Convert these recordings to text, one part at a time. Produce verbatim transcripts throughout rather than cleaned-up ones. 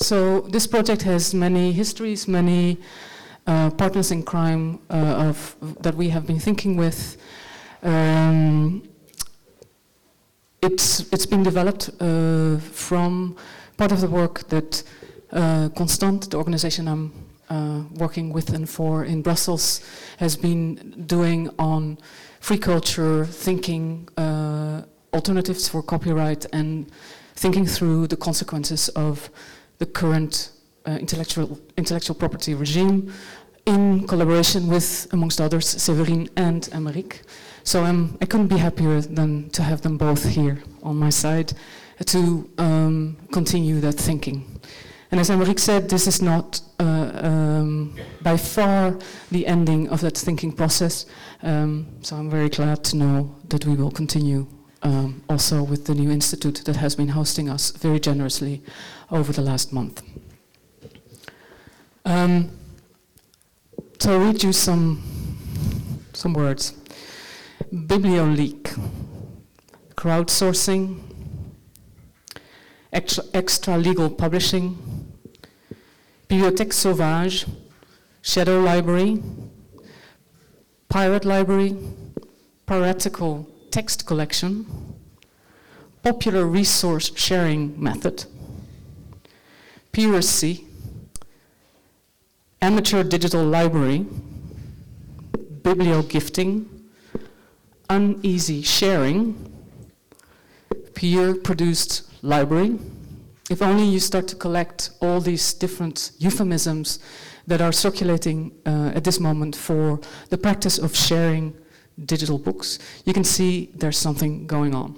So this project has many histories, many uh, partners in crime uh, of that we have been thinking with. Um, it's it's been developed uh, from part of the work that uh, Constant, the organization I'm uh, working with and for in Brussels, has been doing on free culture, thinking uh, alternatives for copyright, and thinking through the consequences of the current uh, intellectual intellectual property regime, in collaboration with, amongst others, Séverine and Aymeric. So um, I couldn't be happier than to have them both here on my side to um, continue that thinking. And as Aymeric said, this is not uh, um, by far the ending of that thinking process. Um, so I'm very glad to know that we will continue um, also with the new institute that has been hosting us very generously over the last month. Um, so I'll read you some, some words. Biblioleak, crowdsourcing, extra, extra legal publishing, bibliothèque sauvage, shadow library, pirate library, piratical text collection, popular resource sharing method, piracy, amateur digital library, bibliogifting, uneasy sharing, peer-produced library. If only you start to collect all these different euphemisms that are circulating uh, at this moment for the practice of sharing digital books, you can see there's something going on.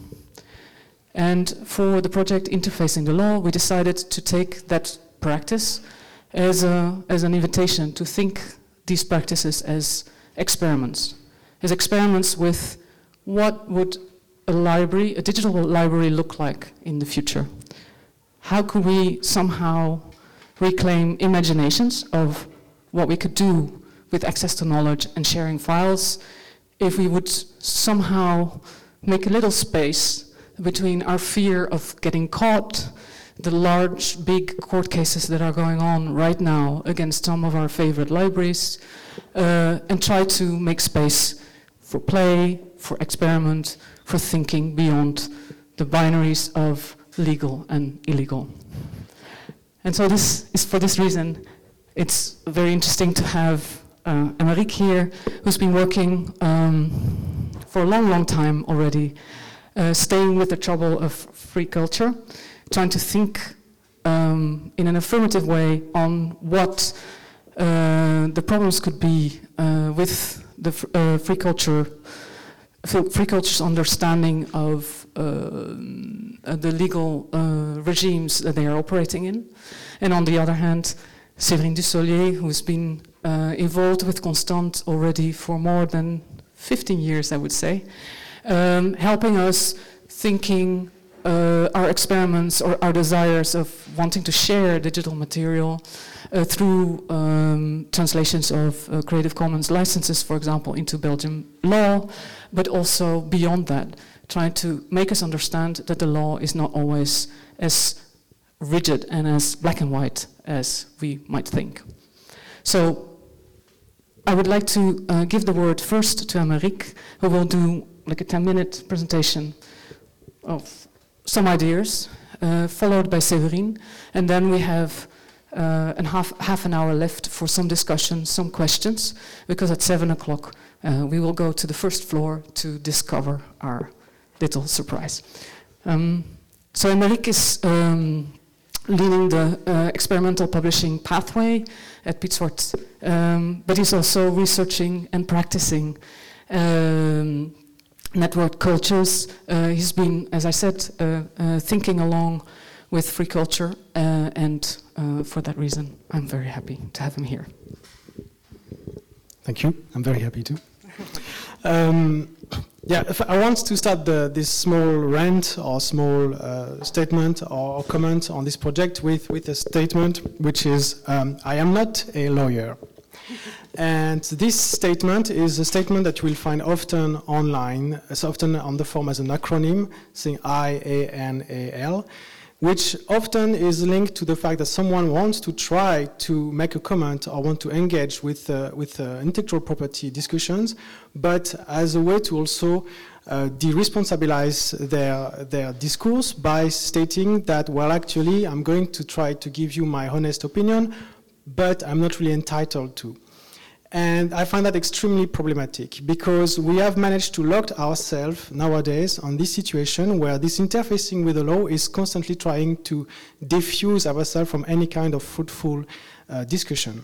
And for the project Interfacing the Law, we decided to take that practice as, a, as an invitation to think these practices as experiments, as experiments with what would a library, a digital library look like in the future. How could we somehow reclaim imaginations of what we could do with access to knowledge and sharing files if we would somehow make a little space between our fear of getting caught, the large, big court cases that are going on right now against some of our favorite libraries, uh, and try to make space for play, for experiment, for thinking beyond the binaries of legal and illegal. And so this is for this reason, it's very interesting to have uh, Aymeric here, who's been working um, for a long, long time already, uh, staying with the trouble of free culture, trying to think um, in an affirmative way on what uh, the problems could be uh, with the f uh, free culture, free culture's understanding of uh, uh, the legal uh, regimes that they are operating in. And on the other hand, Séverine Dussolier, who's been uh, involved with Constant already for more than fifteen years, I would say, um, helping us thinking uh, our experiments or our desires of wanting to share digital material uh, through um, translations of uh, Creative Commons licenses, for example, into Belgian law, but also beyond that, trying to make us understand that the law is not always as rigid and as black and white as we might think. So I would like to uh, give the word first to Aymeric, who will do like a ten minute presentation of some ideas, uh, followed by Séverine, and then we have uh, an half, half an hour left for some discussion, some questions, because at seven o'clock uh, we will go to the first floor to discover our little surprise. Um, so Aymeric is um, leading the uh, experimental publishing pathway at Piet Zwart, um, but he's also researching and practicing um, network cultures. Uh, he's been, as I said, uh, uh, thinking along with free culture, uh, and uh, for that reason, I'm very happy to have him here. Thank you. I'm very happy too. um, yeah, if I want to start the, this small rant or small uh, statement or comment on this project with, with a statement, which is, um, I am not a lawyer. And this statement is a statement that you will find often online, as often on the form as an acronym, saying I A N A L. which often is linked to the fact that someone wants to try to make a comment or want to engage with, uh, with uh, intellectual property discussions, but as a way to also uh, de-responsabilize their, their discourse by stating that, well, actually, I'm going to try to give you my honest opinion, but I'm not really entitled to. And I find that extremely problematic because we have managed to lock ourselves nowadays on this situation where this interfacing with the law is constantly trying to diffuse ourselves from any kind of fruitful uh, discussion.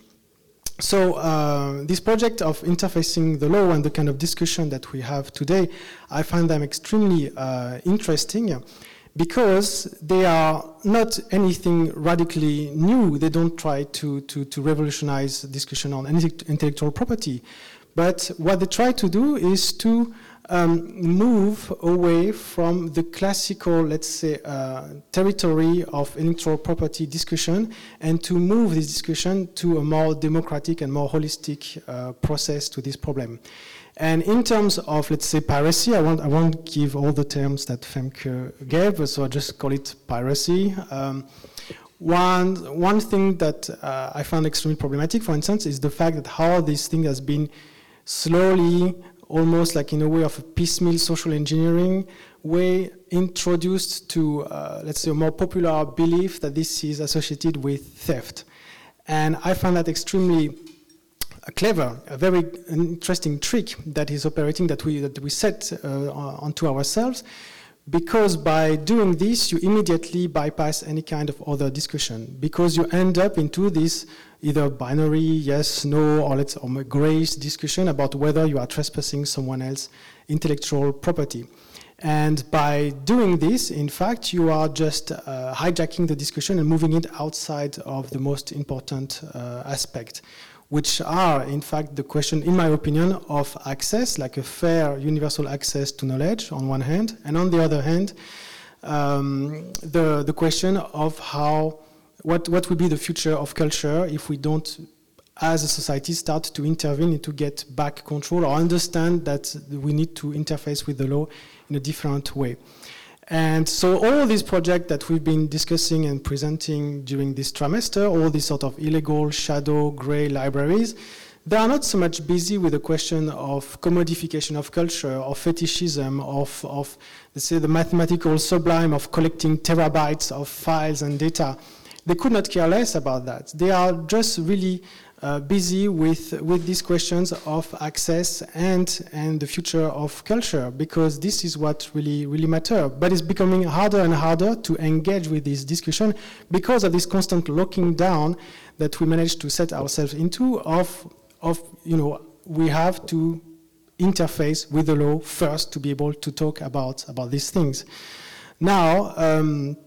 So uh, this project of interfacing the law and the kind of discussion that we have today, I find them extremely uh, interesting, because they are not anything radically new. They don't try to, to, to revolutionize discussion on intellectual property. But what they try to do is to um, move away from the classical, let's say, uh, territory of intellectual property discussion and to move this discussion to a more democratic and more holistic uh, process to this problem. And in terms of, let's say, piracy, I won't, I won't give all the terms that Femke gave, so I'll just call it piracy. Um, one, one thing that uh, I found extremely problematic, for instance, is the fact that how this thing has been slowly, almost like in a way of a piecemeal social engineering way, introduced to, uh, let's say, a more popular belief that this is associated with theft. And I find that extremely a clever, a very interesting trick that is operating, that we, that we set uh, onto ourselves, because by doing this, you immediately bypass any kind of other discussion, because you end up into this either binary, yes, no, or let's or a grayish discussion about whether you are trespassing someone else's intellectual property. And by doing this, in fact, you are just uh, hijacking the discussion and moving it outside of the most important uh, aspect, which are, in fact, the question, in my opinion, of access, like a fair, universal access to knowledge, on one hand, and on the other hand, um, the, the question of how, what, what will be the future of culture if we don't, as a society, start to intervene and to get back control or understand that we need to interface with the law in a different way. And so all these projects that we've been discussing and presenting during this trimester, all these sort of illegal, shadow, gray libraries, they are not so much busy with the question of commodification of culture or fetishism of, of, let's say, the mathematical sublime of collecting terabytes of files and data. They could not care less about that. They are just really uh, busy with, with these questions of access and, and the future of culture, because this is what really, really matters. But it's becoming harder and harder to engage with this discussion because of this constant locking down that we managed to set ourselves into of, of, you know, we have to interface with the law first to be able to talk about, about these things. Now, um,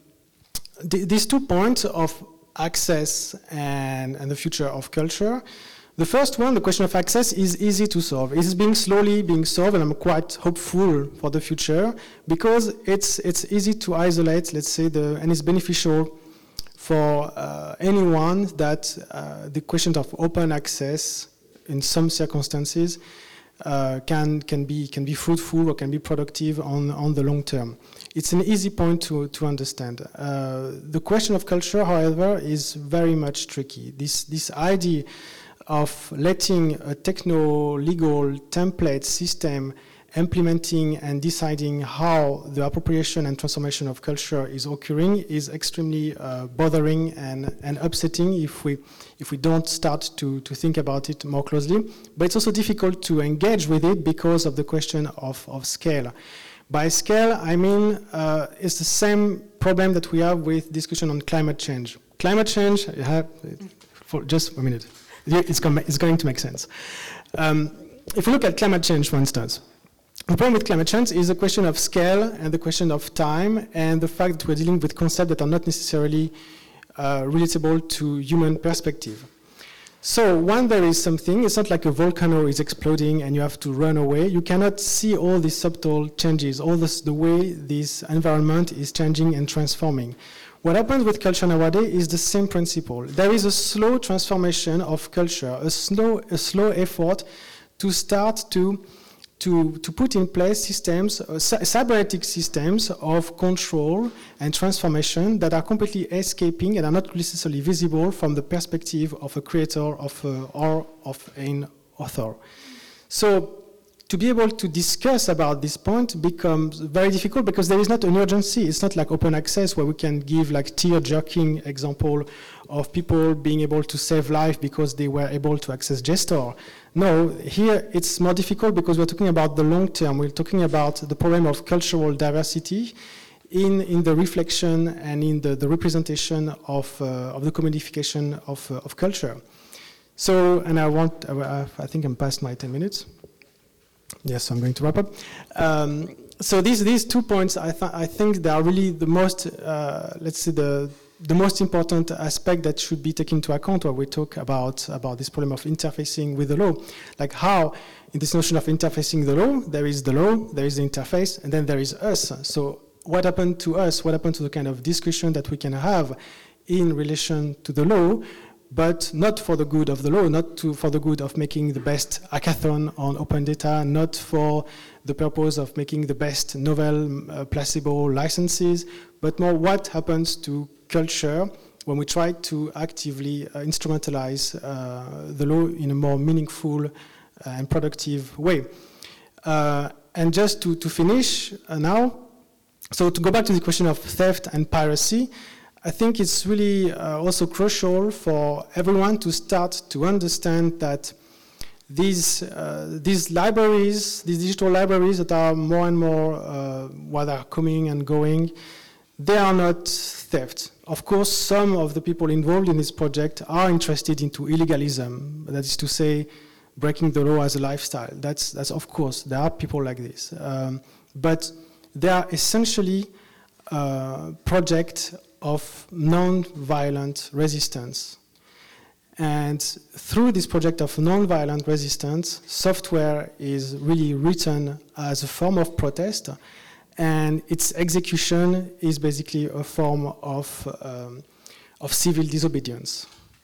th these two points of access and, and the future of culture. The first one, the question of access, is easy to solve. It is being slowly being solved, and I'm quite hopeful for the future because it's it's easy to isolate, let's say, the, and it's beneficial for uh, anyone that uh, the question of open access in some circumstances uh, can can be can be fruitful or can be productive on on the long term. It's an easy point to, to understand. Uh, the question of culture, however, is very much tricky. This, this idea of letting a techno-legal template system implementing and deciding how the appropriation and transformation of culture is occurring is extremely uh, bothering and, and upsetting if we, if we don't start to, to think about it more closely. But it's also difficult to engage with it because of the question of, of scale. By scale, I mean uh, it's the same problem that we have with discussion on climate change. Climate change, you have, for just a minute, it's, it's going to make sense. Um, if we look at climate change, for instance, the problem with climate change is the question of scale and the question of time and the fact that we're dealing with concepts that are not necessarily uh, relatable to human perspective. So when there is something, it's not like a volcano is exploding and you have to run away. You cannot see all these subtle changes, all this, the way this environment is changing and transforming. What happens with culture nowadays is the same principle. There is a slow transformation of culture, a slow, a slow effort to start to to, to put in place systems, uh, cybernetic systems of control and transformation that are completely escaping and are not necessarily visible from the perspective of a creator of, uh, or of an author. So to be able to discuss about this point becomes very difficult because there is not an urgency. It's not like open access where we can give like tear-jerking example of people being able to save life because they were able to access Gestor. No, here it's more difficult because we're talking about the long term. We're talking about the problem of cultural diversity in, in the reflection and in the, the representation of, uh, of the commodification of, uh, of culture. So, and I want, uh, I think I'm past my ten minutes. Yes, I'm going to wrap up. Um, so these these two points, I, th I think they are really the most, uh, let's say, the the most important aspect that should be taken into account when we talk about about this problem of interfacing with the law. Like how, in this notion of interfacing the law, there is the law, there is the interface, and then there is us. So what happened to us? What happened to the kind of discussion that we can have in relation to the law? But not for the good of the law, not to, for the good of making the best hackathon on open data, not for the purpose of making the best novel uh, placebo licenses, but more what happens to culture when we try to actively uh, instrumentalize uh, the law in a more meaningful uh, and productive way. Uh, and just to, to finish uh, now, so to go back to the question of theft and piracy, I think it's really uh, also crucial for everyone to start to understand that these, uh, these libraries, these digital libraries that are more and more uh, what are coming and going, they are not theft. Of course, some of the people involved in this project are interested into illegalism, that is to say, breaking the law as a lifestyle. That's, that's of course, there are people like this. Um, but they are essentially uh, projects of non-violent resistance. And through this project of non-violent resistance, software is really written as a form of protest, and its execution is basically a form of, um, of civil disobedience.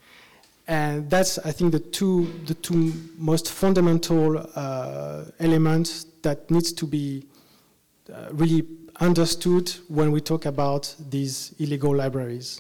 And that's, I think, the two, the two most fundamental uh, elements that needs to be uh, really understood when we talk about these illegal libraries.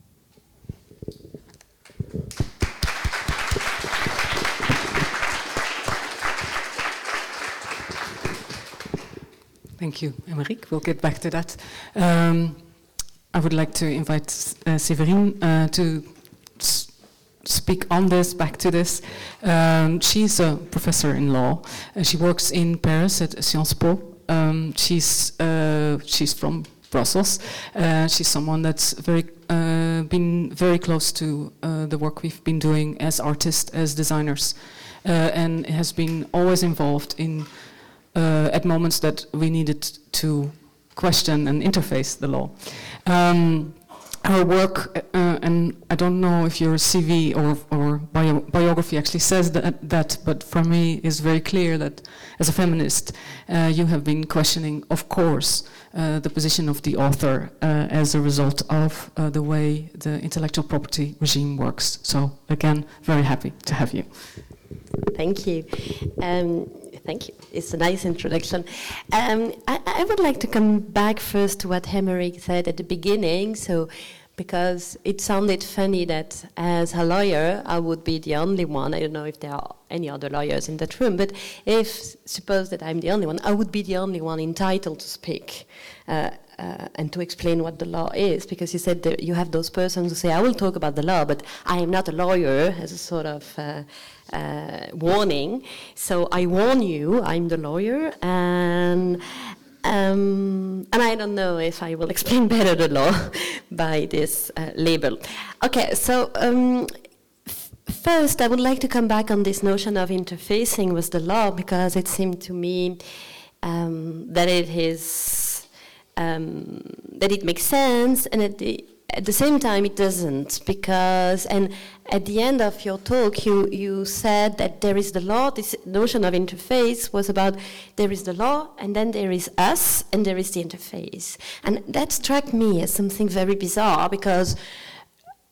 Thank you, Aymeric. We'll get back to that. Um, I would like to invite uh, Séverine uh, to s speak on this, back to this. Um, she's a professor in law. Uh, she works in Paris at Sciences Po. Um, she's uh, she's from Brussels. Uh, she's someone that's very uh, been very close to uh, the work we've been doing as artists, as designers, uh, and has been always involved in uh, at moments that we needed to question and interface the law. Um, Her work, uh, and I don't know if your C V or, or bio biography actually says that, that, but for me it's very clear that as a feminist uh, you have been questioning, of course, uh, the position of the author uh, as a result of uh, the way the intellectual property regime works. So again, very happy to have you. Thank you. Um, Thank you. It's a nice introduction. Um, I, I would like to come back first to what Aymeric said at the beginning. So, because it sounded funny that as a lawyer, I would be the only one. I don't know if there are any other lawyers in that room, but if suppose that I'm the only one, I would be the only one entitled to speak uh, uh, and to explain what the law is. Because you said that you have those persons who say, I will talk about the law, but I am not a lawyer, as a sort of uh, Uh, warning. So I warn you, I'm the lawyer, and um, and I don't know if I will explain better the law by this uh, label. Okay, so um, first I would like to come back on this notion of interfacing with the law, because it seemed to me um, that it is um, that it makes sense, and at the At the same time, it doesn't, because, and at the end of your talk, you, you said that there is the law. This notion of interface was about there is the law, and then there is us, and there is the interface. And that struck me as something very bizarre, because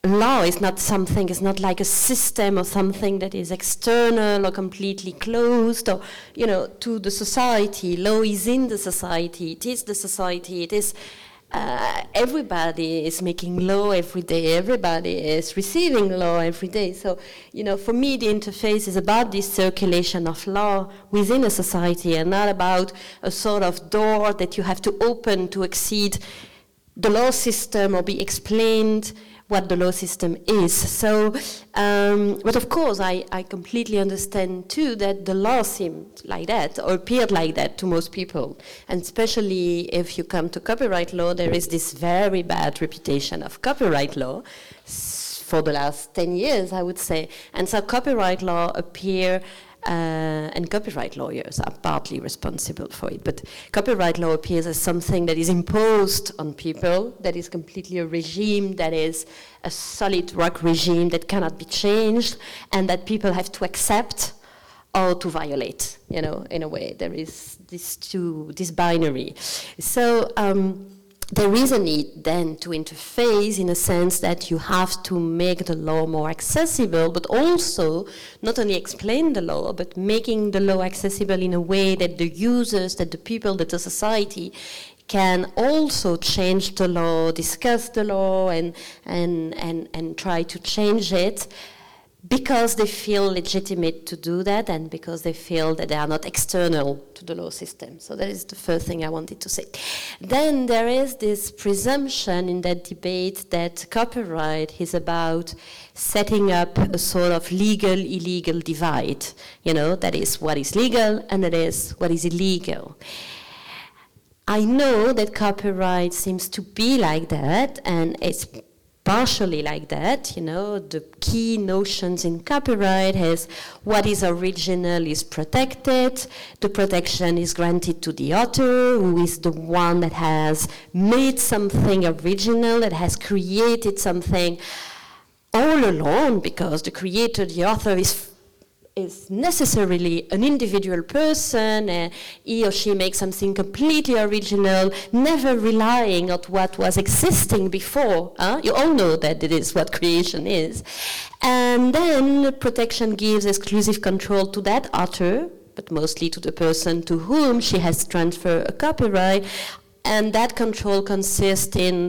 law is not something, it's not like a system or something that is external or completely closed or, you know, to the society. Law is in the society, it is the society, it is, uh, everybody is making law every day, everybody is receiving law every day. So, you know, for me the interface is about this circulation of law within a society and not about a sort of door that you have to open to exceed the law system or be explained what the law system is. So, um, but of course, I, I completely understand too that the law seemed like that or appeared like that to most people. And especially if you come to copyright law, there is this very bad reputation of copyright law for the last ten years, I would say. And so copyright law appear Uh, and copyright lawyers are partly responsible for it. But copyright law appears as something that is imposed on people, that is completely a regime, that is a solid rock regime that cannot be changed, and that people have to accept or to violate, you know, in a way. There is this two, this binary. So, um, there is a need then to interface in a sense that you have to make the law more accessible, but also not only explain the law, but making the law accessible in a way that the users, that the people, that the society can also change the law, discuss the law, and, and, and, and try to change it, because they feel legitimate to do that and because they feel that they are not external to the law system. So that is the first thing I wanted to say. Then there is this presumption in that debate that copyright is about setting up a sort of legal-illegal divide. You know, that is what is legal and that is what is illegal. I know that copyright seems to be like that, and it's partially like that, you know. The key notions in copyright is what is original is protected, the protection is granted to the author, who is the one that has made something original, that has created something all alone, because the creator, the author, is is necessarily an individual person, uh, he or she makes something completely original, never relying on what was existing before. Huh? You all know that it is what creation is. And then protection gives exclusive control to that author, but mostly to the person to whom she has transferred a copyright, and that control consists in,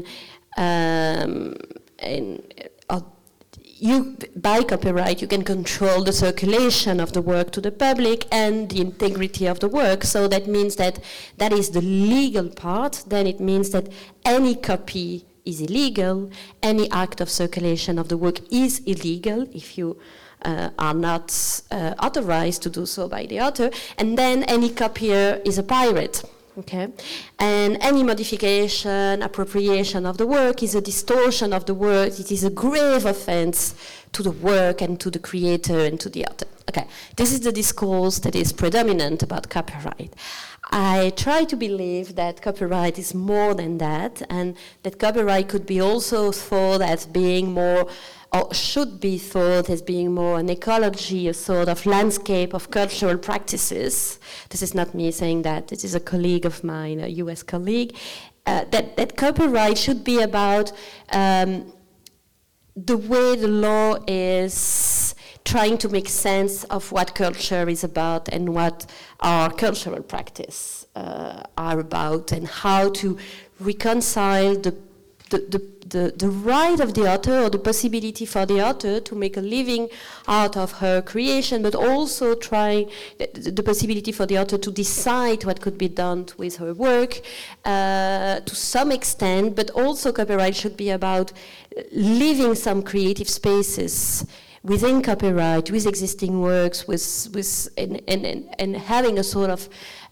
um, in uh, You, by copyright, you can control the circulation of the work to the public and the integrity of the work. So that means that that is the legal part. Then it means that any copy is illegal. Any act of circulation of the work is illegal if you uh, are not uh, authorized to do so by the author. And then any copier is a pirate. Okay, and any modification, appropriation of the work is a distortion of the work. It is a grave offense to the work and to the creator and to the author. Okay, this is the discourse that is predominant about copyright. I try to believe that copyright is more than that, and that copyright could be also thought as being more, or should be thought as being more an ecology, a sort of landscape of cultural practices. This is not me saying that, this is a colleague of mine, a U S colleague, uh, that, that copyright should be about um, the way the law is trying to make sense of what culture is about and what our cultural practice uh, are about, and how to reconcile the The, the, the, the right of the author, or the possibility for the author to make a living out of her creation, but also trying the, the possibility for the author to decide what could be done with her work uh, to some extent, but also copyright should be about living some creative spaces within copyright, with existing works, with, with and, and, and, and having a sort of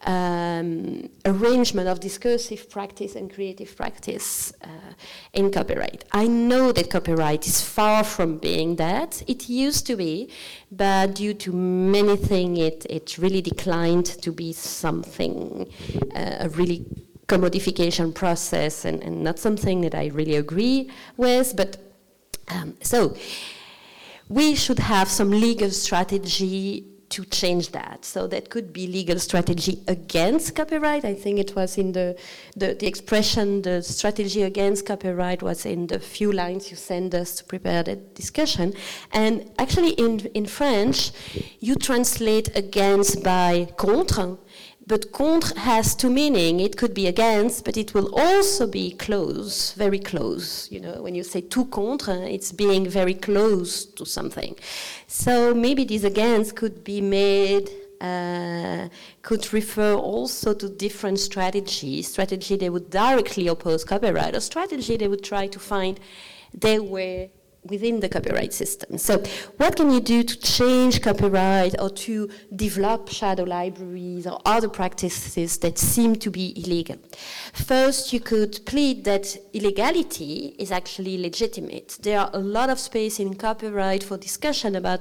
um, arrangement of discursive practice and creative practice uh, in copyright. I know that copyright is far from being that. It used to be, but due to many things, it, it really declined to be something, uh, a really commodification process, and, and not something that I really agree with. But um, so, we should have some legal strategy to change that. So that could be legal strategy against copyright. I think it was in the, the, the expression, the strategy against copyright was in the few lines you sent us to prepare that discussion. And actually in, in French, you translate against by contre, but contre has two meanings. It could be against, but it will also be close, very close. You know, when you say tout contre, it's being very close to something. So maybe this against could be made, uh, could refer also to different strategies. Strategy they would directly oppose copyright, or strategy they would try to find their way within the copyright system. So what can you do to change copyright or to develop shadow libraries or other practices that seem to be illegal? First, you could plead that illegality is actually legitimate. There are a lot of space in copyright for discussion about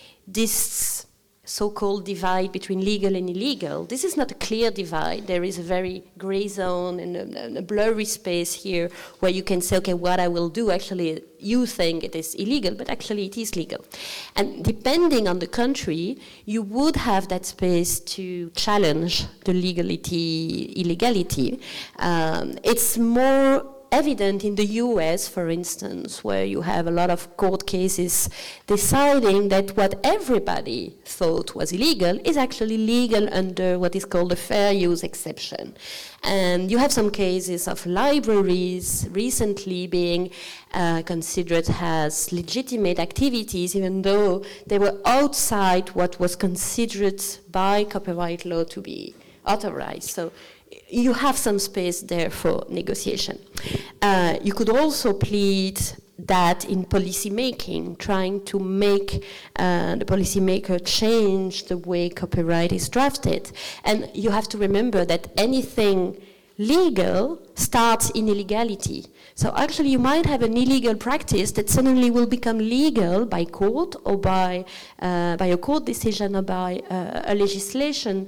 this so-called divide between legal and illegal. This is not a clear divide. There is a very gray zone and a, a blurry space here where you can say, okay, what I will do, actually, you think it is illegal, but actually it is legal. And depending on the country, you would have that space to challenge the legality, illegality. Um, it's more evident in the U S, for instance, where you have a lot of court cases deciding that what everybody thought was illegal is actually legal under what is called a fair use exception. And you have some cases of libraries recently being uh, considered as legitimate activities, even though they were outside what was considered by copyright law to be authorized. So you have some space there for negotiation. Uh, you could also plead that in policy making, trying to make uh, the policymaker change the way copyright is drafted. And you have to remember that anything legal starts in illegality. So actually you might have an illegal practice that suddenly will become legal by court or by, uh, by a court decision or by uh, a legislation.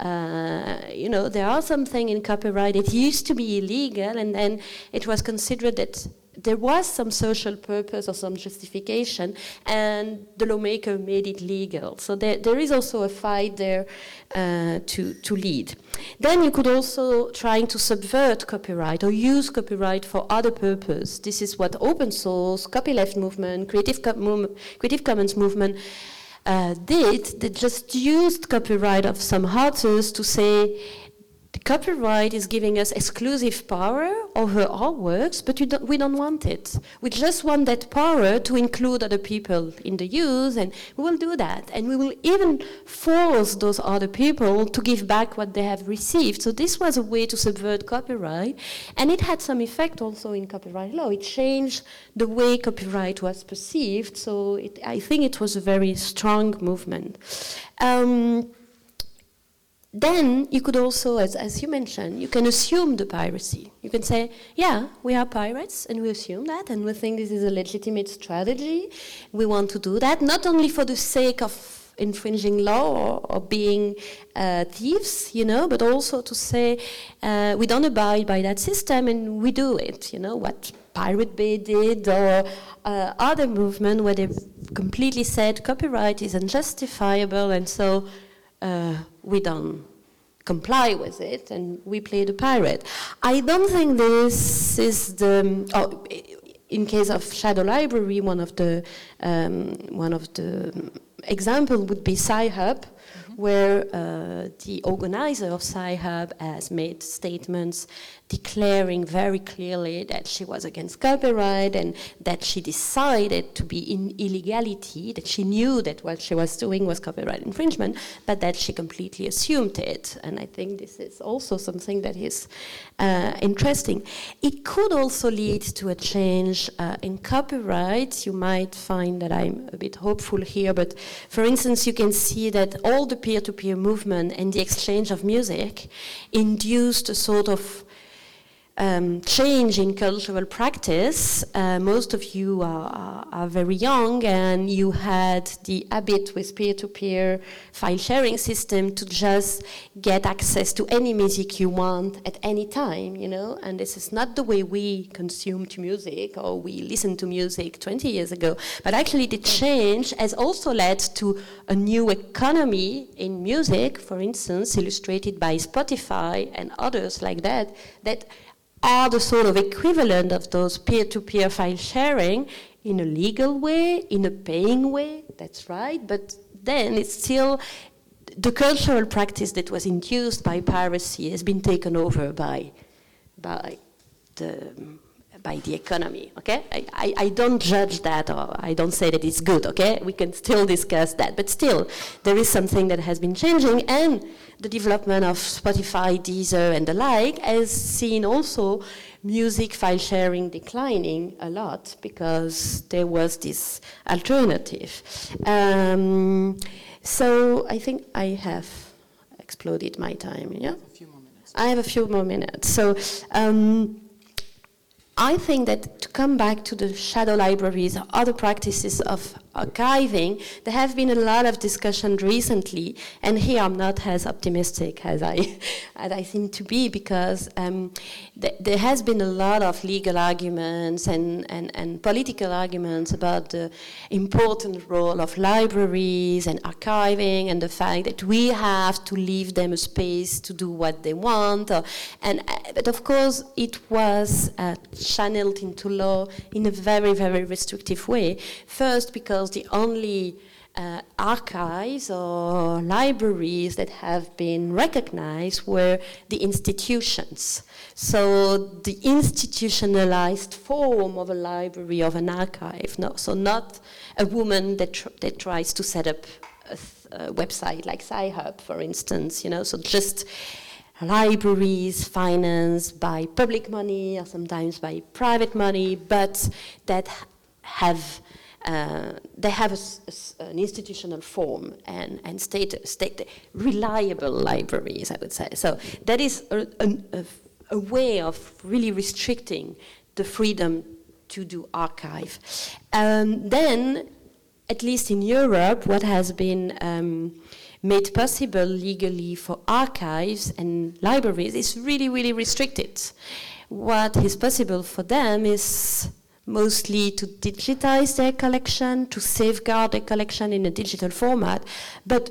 Uh, you know, there are some things in copyright that used to be illegal, and then it was considered that there was some social purpose or some justification, and the lawmaker made it legal. So there, there is also a fight there uh, to, to lead. Then you could also try to subvert copyright or use copyright for other purpose. This is what open source, copyleft movement, Creative, Co- move, Creative Commons movement Uh, did. They just used copyright of some authors to say the copyright is giving us exclusive power over our works, but we don't, we don't want it. We just want that power to include other people in the use, and we will do that. And we will even force those other people to give back what they have received. So this was a way to subvert copyright, and it had some effect also in copyright law. It changed the way copyright was perceived, so it, I think it was a very strong movement. Um, Then you could also, as, as you mentioned, you can assume the piracy. You can say, yeah, we are pirates, and we assume that, and we think this is a legitimate strategy. We want to do that, not only for the sake of infringing law or, or being uh, thieves, you know, but also to say uh, we don't abide by that system, and we do it, you know, what Pirate Bay did, or uh, other movement where they completely said copyright is unjustifiable, and so Uh, we don't comply with it, and we play the pirate. I don't think this is the. Oh, in case of Shadow Library, one of the um, one of the example would be Sci-Hub, mm-hmm. where uh, the organizer of Sci-Hub has made statements declaring very clearly that she was against copyright and that she decided to be in illegality, that she knew that what she was doing was copyright infringement, but that she completely assumed it. And I think this is also something that is uh, interesting. It could also lead to a change uh, in copyright. You might find that I'm a bit hopeful here, but for instance, you can see that all the peer-to-peer movement and the exchange of music induced a sort of um, change in cultural practice. Uh, most of you are, are, are very young, and you had the habit with peer-to-peer file sharing system to just get access to any music you want at any time, you know, and this is not the way we consumed music or we listened to music twenty years ago, but actually the change has also led to a new economy in music, for instance, illustrated by Spotify and others like that, that are the sort of equivalent of those peer-to-peer file sharing in a legal way, in a paying way, that's right, but then it's still the cultural practice that was induced by piracy has been taken over by, by the by the economy, okay? I, I, I don't judge that, or I don't say that it's good, okay? We can still discuss that, but still, there is something that has been changing, and the development of Spotify, Deezer, and the like has seen also music file sharing declining a lot because there was this alternative. Um, so I think I have exploded my time, yeah? A few more minutes. I have a few more minutes. So. Um, I think that to come back to the shadow libraries or other practices of archiving, there have been a lot of discussion recently, and here I'm not as optimistic as I, as I seem to be, because um, th there has been a lot of legal arguments and, and, and political arguments about the important role of libraries and archiving, and the fact that we have to leave them a space to do what they want. Or, and uh, but of course, it was uh, channeled into law in a very, very restrictive way. First, because the only uh, archives or libraries that have been recognized were the institutions. So the institutionalized form of a library, of an archive, no, so not a woman that, tr that tries to set up a, a website like Sci-Hub, for instance, you know, so just libraries financed by public money or sometimes by private money, but that have uh, they have a, a, an institutional form and, and state, state reliable libraries, I would say. So that is a, a, a way of really restricting the freedom to do archive. Um, then, at least in Europe, what has been um, made possible legally for archives and libraries is really, really restricted. What is possible for them is mostly to digitize their collection, to safeguard their collection in a digital format, but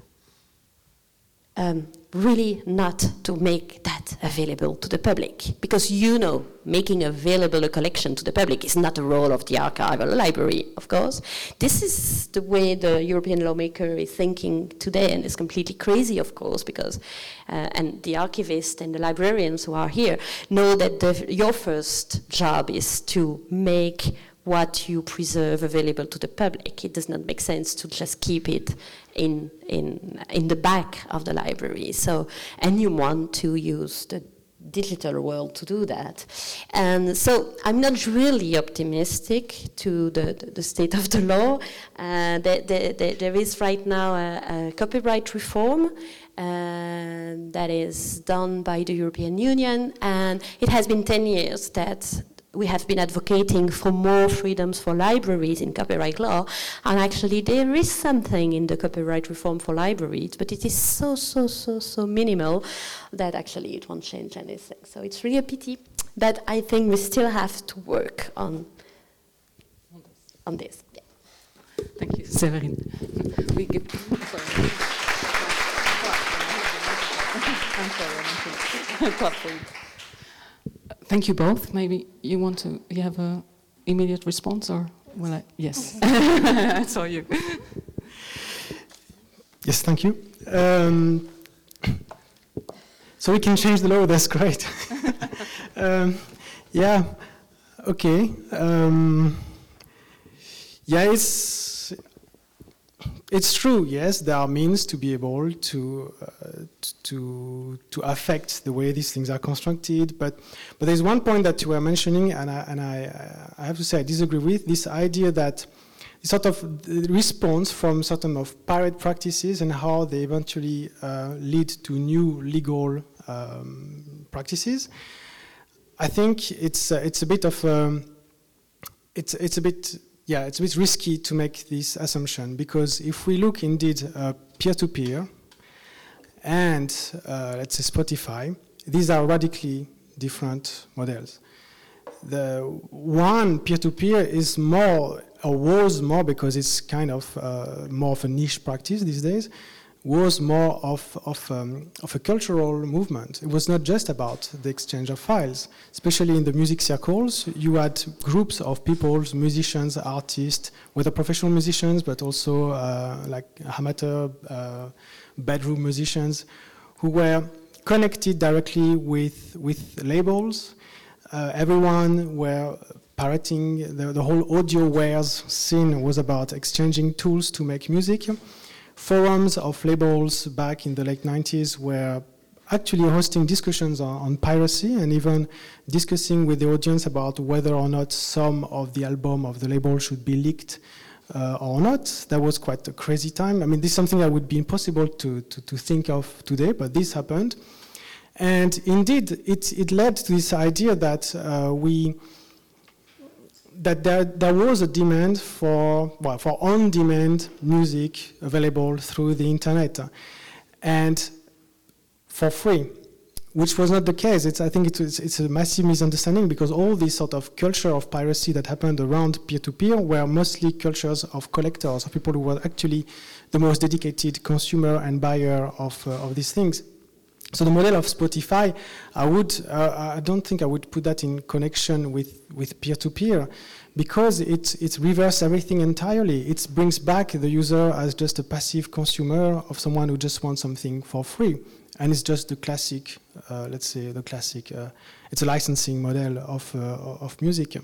um, really not to make that available to the public. Because you know, making available a collection to the public is not the role of the archive or the library, of course. This is the way the European lawmaker is thinking today, and it's completely crazy, of course, because, uh, and the archivists and the librarians who are here know that the, your first job is to make what you preserve available to the public. It does not make sense to just keep it in, in, in the back of the library. So, and you want to use the digital world to do that. And so I'm not really optimistic to the, the, the state of the law. Uh, the, the, the, there is right now a, a copyright reform uh, that is done by the European Union, and it has been ten years that we have been advocating for more freedoms for libraries in copyright law, and actually there is something in the copyright reform for libraries, but it is so, so, so, so minimal that actually it won't change anything. So it's really a pity, but I think we still have to work on, on this. Yeah. Thank you, Séverine. We give Thank you both. Maybe you want to, you have an immediate response, or will I? Yes. I saw you. Yes, thank you. Um, so we can change the law, that's great. um, yeah, okay. Um, yeah, it's, it's true, yes, there are means to be able to, uh, to, to affect the way these things are constructed, but, but there's one point that you were mentioning, and I, and I, I have to say I disagree with, this idea that sort of response from certain of pirate practices and how they eventually uh, lead to new legal um, practices. I think it's uh, it's a bit of um, it's it's a bit yeah it's a bit risky to make this assumption, because if we look indeed uh, peer-to-peer and uh, let's say Spotify, these are radically different models. The one peer-to-peer is more, or was more, because it's kind of uh, more of a niche practice these days, was more of of, um, of a cultural movement. It was not just about the exchange of files. Especially in the music circles, you had groups of people, musicians, artists, whether professional musicians, but also uh, like amateur uh, bedroom musicians, who were connected directly with with labels. Uh, everyone were pirating. The, the whole audio wares scene was about exchanging tools to make music. Forums of labels back in the late nineties were actually hosting discussions on, on piracy, and even discussing with the audience about whether or not some of the album of the label should be leaked uh, or not. That was quite a crazy time. I mean, this is something that would be impossible to, to, to think of today, but this happened. And indeed, it, it led to this idea that uh, we that there, there was a demand for well, for on-demand music available through the internet, and for free, which was not the case. It's, I think it was, it's a massive misunderstanding, because all this sort of culture of piracy that happened around peer-to-peer were mostly cultures of collectors, of people who were actually the most dedicated consumer and buyer of uh, of these things. So the model of Spotify, I would, uh, I don't think I would put that in connection with, with peer-to-peer, because it it reverses everything entirely. It brings back the user as just a passive consumer of someone who just wants something for free, and it's just the classic, uh, let's say the classic. Uh, it's a licensing model of uh, of music.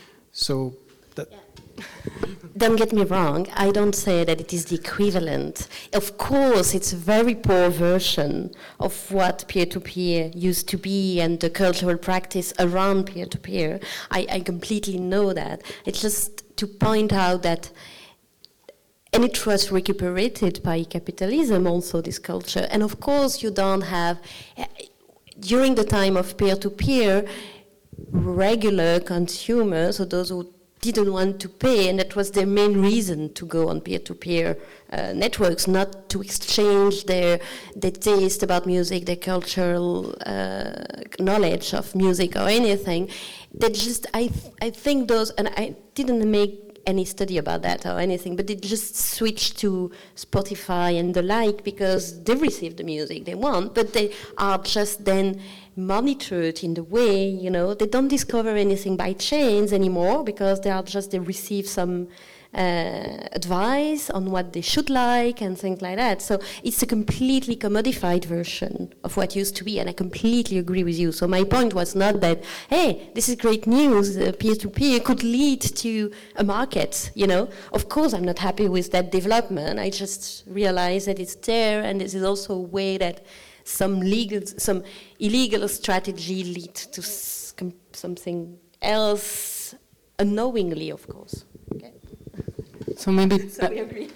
So that. Yeah. Don't get me wrong, I don't say that it is the equivalent. Of course, it's a very poor version of what peer-to-peer used to be and the cultural practice around peer-to-peer. I, I completely know that. It's just to point out that, and it was recuperated by capitalism also, this culture. And of course, you don't have, during the time of peer-to-peer, regular consumers, or those who didn't want to pay, and that was their main reason to go on peer-to-peer uh, networks, not to exchange their, their taste about music, their cultural uh, knowledge of music or anything. They just, I, th- I think those, and I didn't make any study about that or anything, but they just switched to Spotify and the like because they receive the music they want, but they are just then monitored in the way, you know, they don't discover anything by chance anymore, because they are just, they receive some uh, advice on what they should like and things like that. So it's a completely commodified version of what used to be, and I completely agree with you. So my point was not that, hey, this is great news, uh, peer-to-peer could lead to a market, you know. Of course I'm not happy with that development. I just realize that it's there, and this is also a way that some legal, some illegal strategy lead to some, something else, unknowingly, of course. Okay. So maybe, so we agree.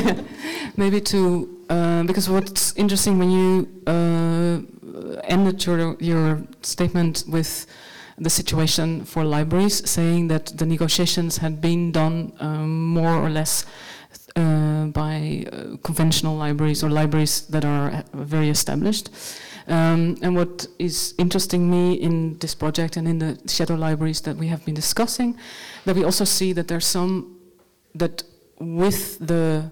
maybe to uh, because what's interesting when you uh, ended your your statement with the situation for libraries, saying that the negotiations had been done um, more or less Uh, by uh, conventional libraries or libraries that are uh, very established. Um, and what is interesting me in this project and in the shadow libraries that we have been discussing, that we also see that there's some, that with the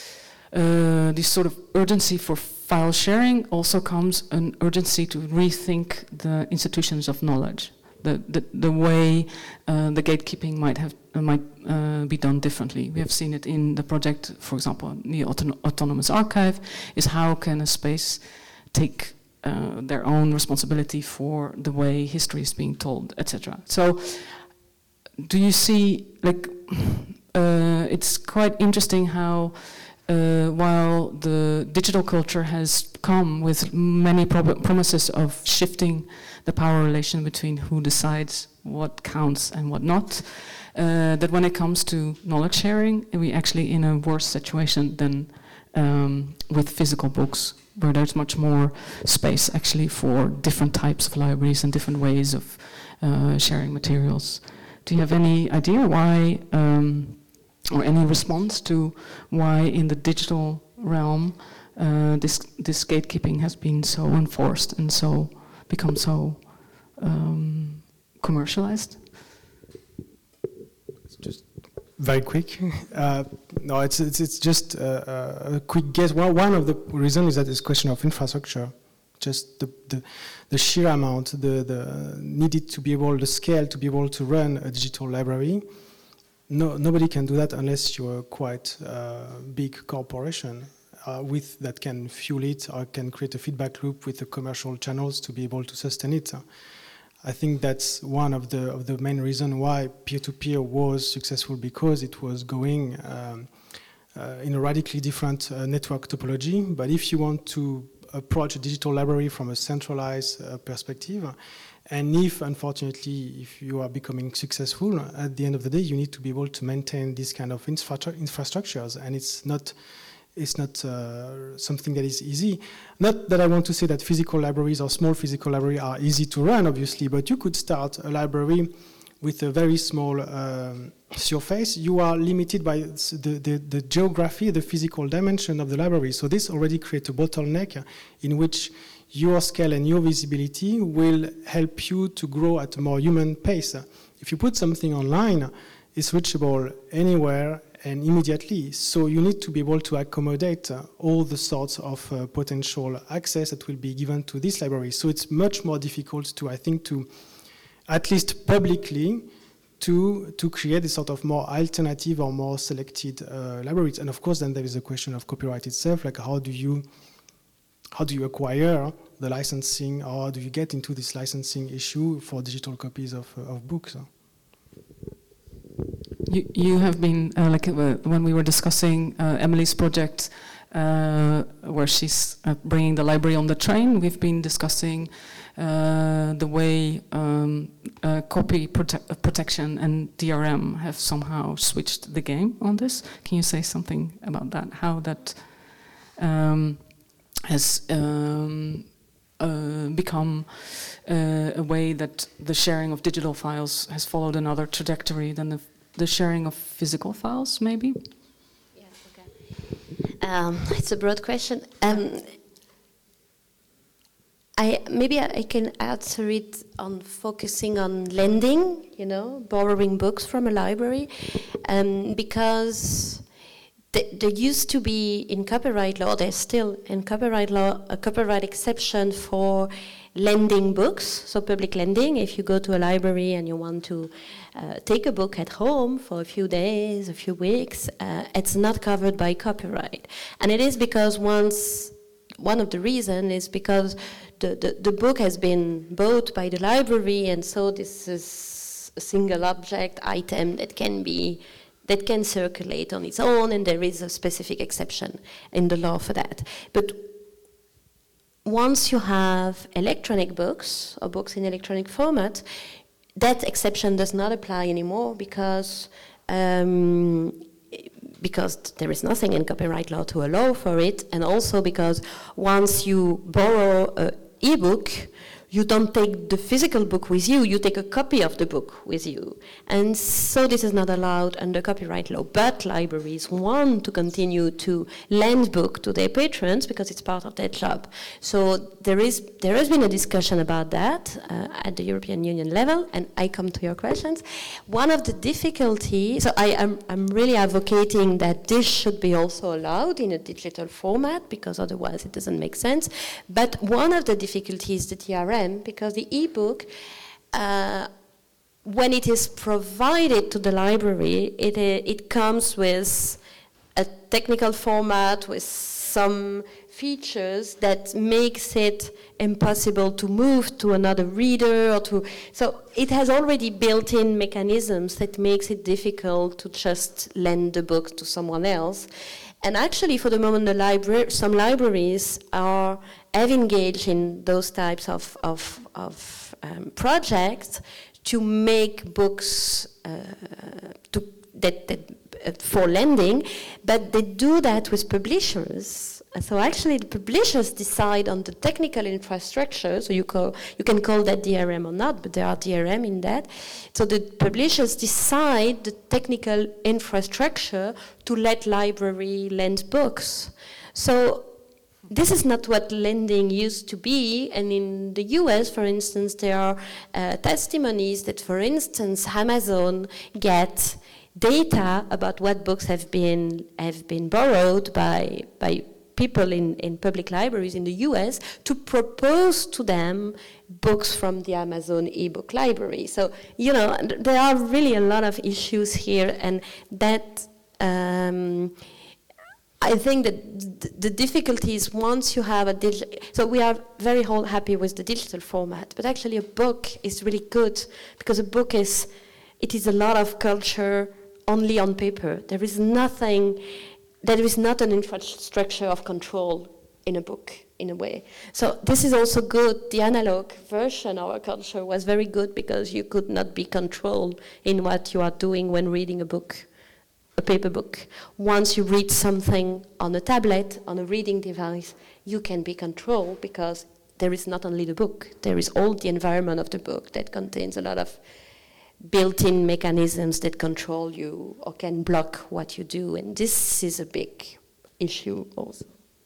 uh, this sort of urgency for file sharing also comes an urgency to rethink the institutions of knowledge. The, the, the way uh, the gatekeeping might have uh, might uh, be done differently. We have seen it in the project, for example, the Auton- Autonomous Archive, is how can a space take uh, their own responsibility for the way history is being told, et cetera. So, do you see, like, uh, it's quite interesting how Uh, while the digital culture has come with many pro- promises of shifting the power relation between who decides what counts and what not, uh, that when it comes to knowledge sharing, we're actually in a worse situation than um, with physical books, where there's much more space actually for different types of libraries and different ways of uh, sharing materials. Do you have any idea why, um, or any response to why in the digital realm uh, this this gatekeeping has been so enforced and so become so um, commercialized? Just very quick. Uh, no, it's it's, it's just uh, a quick guess. Well, one of the reasons is that it's a question of infrastructure. Just the, the the sheer amount, the the needed to be able, the scale to be able to run a digital library. No, nobody can do that unless you're a quite uh, big corporation uh, with that can fuel it or can create a feedback loop with the commercial channels to be able to sustain it. I think that's one of the of the main reasons why peer-to-peer was successful, because it was going um, uh, in a radically different uh, network topology. But if you want to approach a digital library from a centralized uh, perspective, and if, unfortunately, if you are becoming successful, at the end of the day, you need to be able to maintain this kind of infra- infrastructures, and it's not it's not uh, something that is easy. Not that I want to say that physical libraries or small physical libraries are easy to run, obviously, but you could start a library with a very small um, surface. You are limited by the, the, the geography, the physical dimension of the library. So this already creates a bottleneck in which your scale and your visibility will help you to grow at a more human pace. If you put something online, it's reachable anywhere and immediately. So you need to be able to accommodate uh, all the sorts of uh, potential access that will be given to this library. So it's much more difficult to, I think, to, at least publicly, to, to create a sort of more alternative or more selected uh, libraries. And of course, then there is a question of copyright itself, like how do you How do you acquire the licensing, or do you get into this licensing issue for digital copies of, uh, of books? You, you have been, uh, like uh, when we were discussing uh, Emily's project, uh, where she's uh, bringing the library on the train, we've been discussing uh, the way um, uh, copy prote- protection and D R M have somehow switched the game on this. Can you say something about that? How that um, has um, uh, become uh, a way that the sharing of digital files has followed another trajectory than the, the sharing of physical files, maybe? Yes, okay. Um, it's a broad question. Um, I maybe I can answer it on focusing on lending, you know, borrowing books from a library, um, because there used to be in copyright law, there's still in copyright law a copyright exception for lending books, so public lending. If you go to a library and you want to uh, take a book at home for a few days, a few weeks, uh, it's not covered by copyright. And it is because once, one of the reasons is because the, the, the book has been bought by the library, and so this is a single object item that can be that can circulate on its own, and there is a specific exception in the law for that. But once you have electronic books or books in electronic format, that exception does not apply anymore because um, because there is nothing in copyright law to allow for it, and also because once you borrow an e-book, you don't take the physical book with you, you take a copy of the book with you. And so this is not allowed under copyright law. But libraries want to continue to lend books to their patrons because it's part of their job. So there is there has been a discussion about that uh, at the European Union level, and I come to your questions. One of the difficulties, so I am I'm really advocating that this should be also allowed in a digital format, because otherwise it doesn't make sense. But one of the difficulties, the T R M, because the e-book, uh, when it is provided to the library, it uh, it comes with a technical format with some features that makes it impossible to move to another reader or to. So it has already built-in mechanisms that makes it difficult to just lend the book to someone else. And actually, for the moment, the libra- some libraries are have engaged in those types of, of, of um, projects to make books uh, to, that, that, uh, for lending, but they do that with publishers So actually, the publishers decide on the technical infrastructure. So you call you can call that D R M or not, but there are D R M in that. So the publishers decide the technical infrastructure to let library lend books. So this is not what lending used to be. And in the U S, for instance, there are uh, testimonies that, for instance, Amazon gets data about what books have been have been borrowed by by people in, in public libraries in the U S to propose to them books from the Amazon ebook library. So, you know, there are really a lot of issues here, and that um, I think that th- the difficulty is once you have a digital, so we are very whole happy with the digital format, but actually a book is really good because a book is, it is a lot of culture only on paper. There is nothing, there is not an infrastructure of control in a book, in a way. So this is also good. The analog version of our culture was very good because you could not be controlled in what you are doing when reading a book, a paper book. Once you read something on a tablet, on a reading device, you can be controlled because there is not only the book, there is all the environment of the book that contains a lot of built-in mechanisms that control you or can block what you do, and this is a big issue also.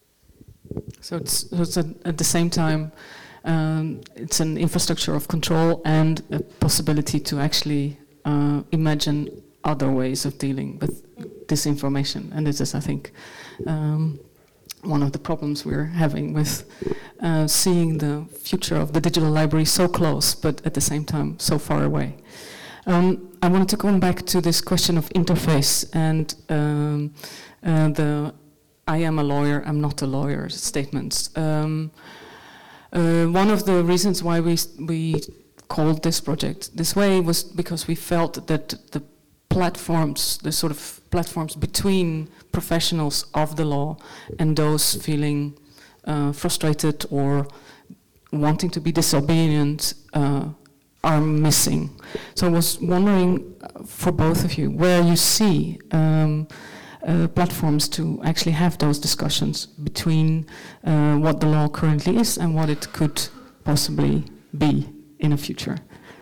So it's, so it's a, at the same time, um, it's an infrastructure of control and a possibility to actually uh, imagine other ways of dealing with this information. And this is, I think, um, one of the problems we're having with uh, seeing the future of the digital library so close, but at the same time so far away. Um, I wanted to come back to this question of interface and um, uh, the I am a lawyer, I'm not a lawyer statements. Um, uh, one of the reasons why we we called this project this way was because we felt that the platforms, the sort of platforms between professionals of the law and those feeling uh, frustrated or wanting to be disobedient uh, are missing. So I was wondering uh, for both of you where you see um, uh, platforms to actually have those discussions between uh, what the law currently is and what it could possibly be in the future.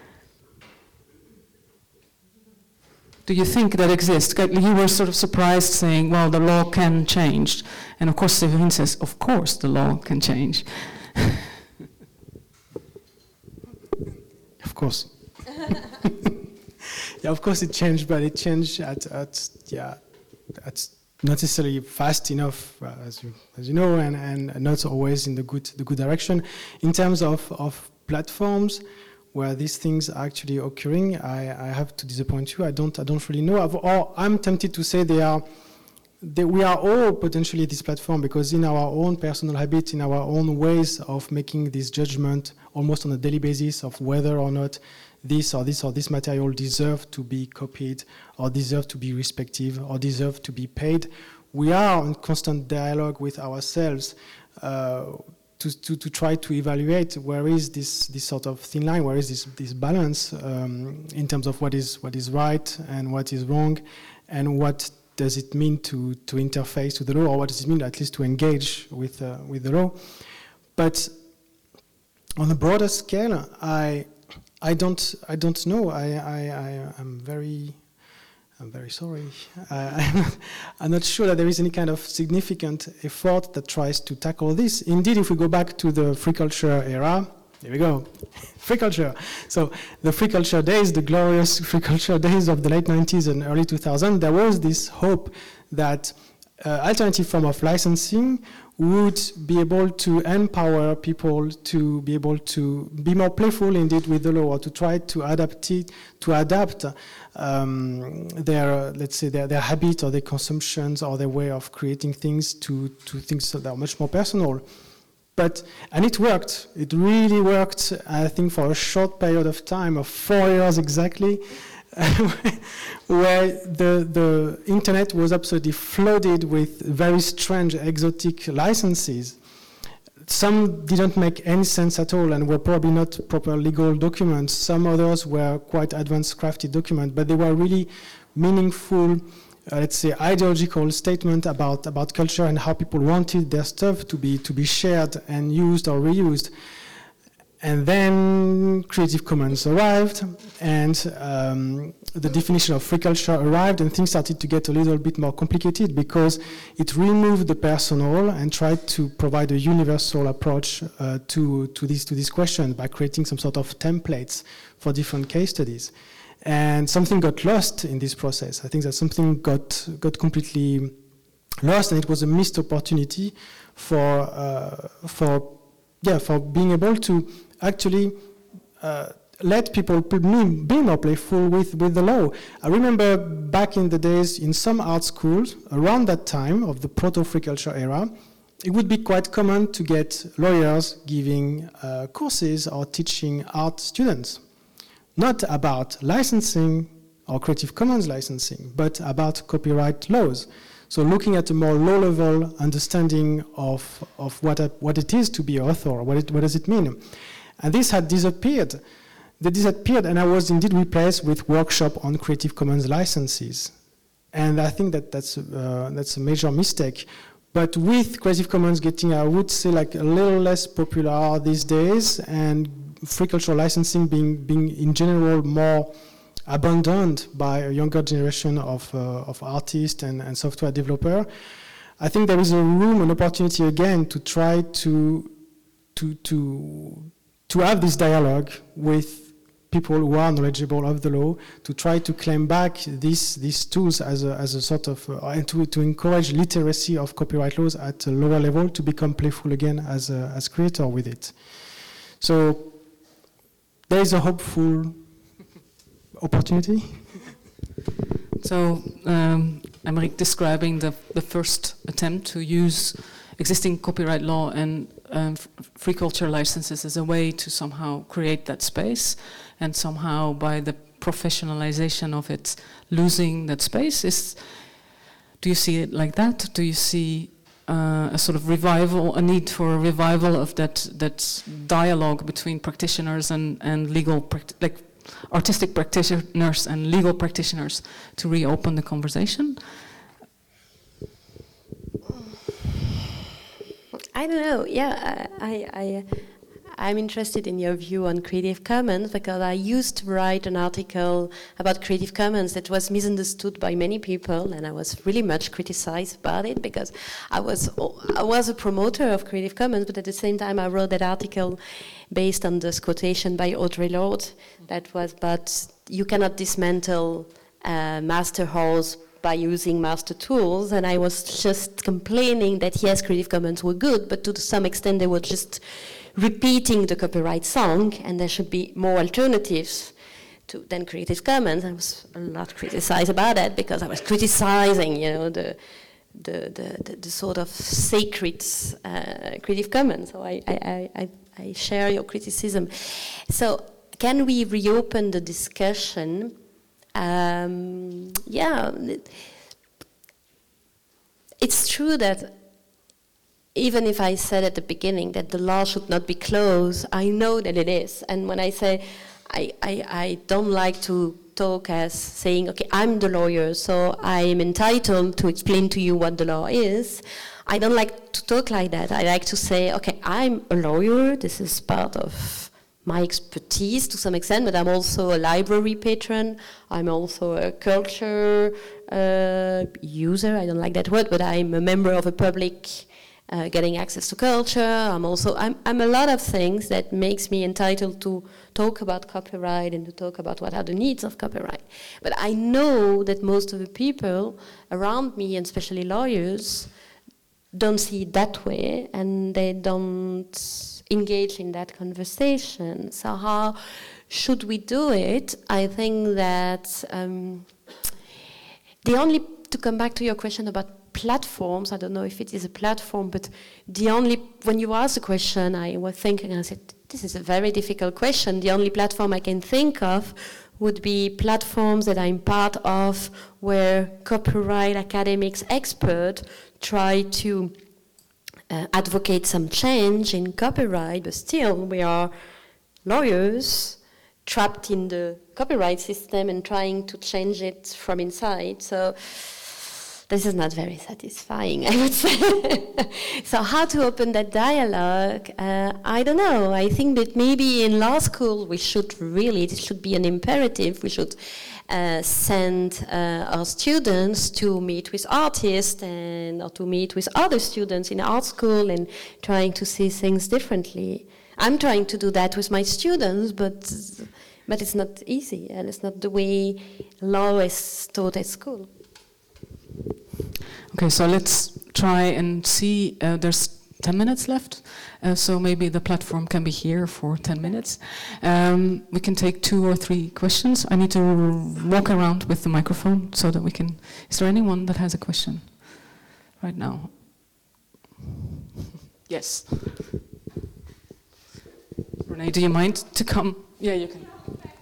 Do you think that exists? You were sort of surprised saying, well, the law can change. And of course, Séverine says, of course the law can change. Of course. Yeah, of course it changed, but it changed at, at yeah, at not necessarily fast enough, uh, as you as you know, and, and not always in the good the good direction. In terms of, of platforms where these things are actually occurring, I, I have to disappoint you. I don't I don't really know. I've, or I'm tempted to say they are. They, we are all potentially this platform because in our own personal habit, in our own ways of making this judgment almost on a daily basis of whether or not this or this or this material deserve to be copied or deserve to be respected or deserve to be paid, we are in constant dialogue with ourselves uh, to, to, to try to evaluate where is this, this sort of thin line, where is this, this balance um, in terms of what is, what is right and what is wrong and what does it mean to, to interface to the law, or what does it mean at least to engage with uh, with the law? But on a broader scale, I I don't I don't know. I I, I I'm very I'm very sorry. I, I'm, not, I'm not sure that there is any kind of significant effort that tries to tackle this. Indeed, if we go back to the free culture era. Here we go, free culture. So the free culture days, the glorious free culture days of the late nineties and early two thousands, there was this hope that uh, alternative form of licensing would be able to empower people to be able to be more playful indeed with the law, or to try to adapt it, to adapt um, their, uh, let's say, their, their habit or their consumptions or their way of creating things to, to things that are much more personal. But, and it worked. It really worked, I think, for a short period of time, of four years exactly, where the, the internet was absolutely flooded with very strange, exotic licenses. Some didn't make any sense at all and were probably not proper legal documents. Some others were quite advanced crafted documents, but they were really meaningful uh, let's say, ideological statement about, about culture and how people wanted their stuff to be, to be shared and used or reused. And then Creative Commons arrived, and um, the definition of free culture arrived, and things started to get a little bit more complicated because it removed the personal and tried to provide a universal approach uh, to, to, this, to this question by creating some sort of templates for different case studies. And something got lost in this process. I think that something got, got completely lost, and it was a missed opportunity for, uh, for, yeah, for being able to actually uh, let people be more playful with, with the law. I remember back in the days in some art schools, around that time of the proto-free culture era, it would be quite common to get lawyers giving uh, courses or teaching art students. Not about licensing or Creative Commons licensing, but about copyright laws. So looking at a more low-level understanding of, of what, a, what it is to be an author, what, it, what does it mean? And this had disappeared. They disappeared, and I was indeed replaced with workshop on Creative Commons licenses. And I think that that's, uh, that's a major mistake. But with Creative Commons getting, I would say, like a little less popular these days, and free cultural licensing being, being in general more abandoned by a younger generation of, uh, of artists and, and software developers, I think there is a room, an opportunity again to try to, to, to, to have this dialogue with people who are knowledgeable of the law, to try to claim back these, these tools as a, as a sort of, uh, and to, to encourage literacy of copyright laws at a lower level to become playful again as a, as creator with it. So there is a hopeful opportunity. So, um, Aymeric describing the, the first attempt to use existing copyright law and um, free culture licenses as a way to somehow create that space, and somehow by the professionalization of it losing that space. Is, do you see it like that? Do you see uh, a sort of revival, a need for a revival of that that dialogue between practitioners and, and legal, like artistic practitioners and legal practitioners to reopen the conversation? I don't know. Yeah, I, I, I'm interested in your view on Creative Commons, because I used to write an article about Creative Commons that was misunderstood by many people, and I was really much criticized about it because I was I was a promoter of Creative Commons, but at the same time I wrote that article based on this quotation by Audre Lorde that was, but you cannot dismantle uh, master halls by using master tools, and I was just complaining that yes, Creative Commons were good, but to some extent they were just repeating the copyright song, and there should be more alternatives to than Creative Commons. I was a lot criticized about that because I was criticizing, you know, the the the, the, the sort of sacred uh, Creative Commons. So I, I, I, I share your criticism. So can we reopen the discussion? Um, yeah, it's true that even if I said at the beginning that the law should not be closed, I know that it is. And when I say I, I, I don't like to talk as saying, okay, I'm the lawyer, so I'm entitled to explain to you what the law is. I don't like to talk like that. I like to say, okay, I'm a lawyer, this is part of my expertise to some extent, but I'm also a library patron. I'm also a culture uh, user. I don't like that word, but I'm a member of a public uh, getting access to culture. I'm also I'm, I'm a lot of things that makes me entitled to talk about copyright and to talk about what are the needs of copyright. But I know that most of the people around me, and especially lawyers, don't see it that way, and they don't engage in that conversation. So how should we do it? I think that um, the only, to come back to your question about platforms, I don't know if it is a platform, but the only, when you asked the question, I was thinking, I said, this is a very difficult question. The only platform I can think of would be platforms that I'm part of where copyright academics experts try to Uh, advocate some change in copyright, but still we are lawyers trapped in the copyright system and trying to change it from inside. So this is not very satisfying, I would say. So how to open that dialogue? Uh, I don't know. I think that maybe in law school we should really, it should be an imperative, we should uh, send uh, our students to meet with artists and or to meet with other students in art school and trying to see things differently. I'm trying to do that with my students, but but it's not easy, and it's not the way law is taught at school. Okay, so let's try and see. Uh, there's ten minutes left, uh, so maybe the platform can be here for ten minutes. Um, we can take two or three questions. I need to walk around with the microphone so that we can. Is there anyone that has a question right now? Yes. Renee, do you mind to come? Yeah, you can.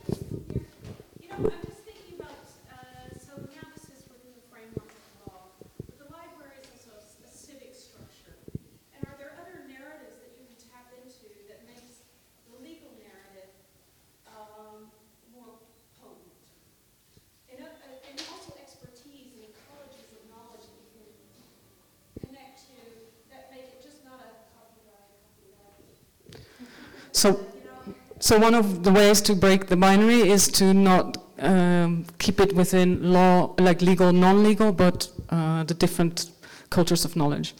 So, so one of the ways to break the binary is to not um, keep it within law, like legal, non-legal, but uh, the different cultures of knowledge.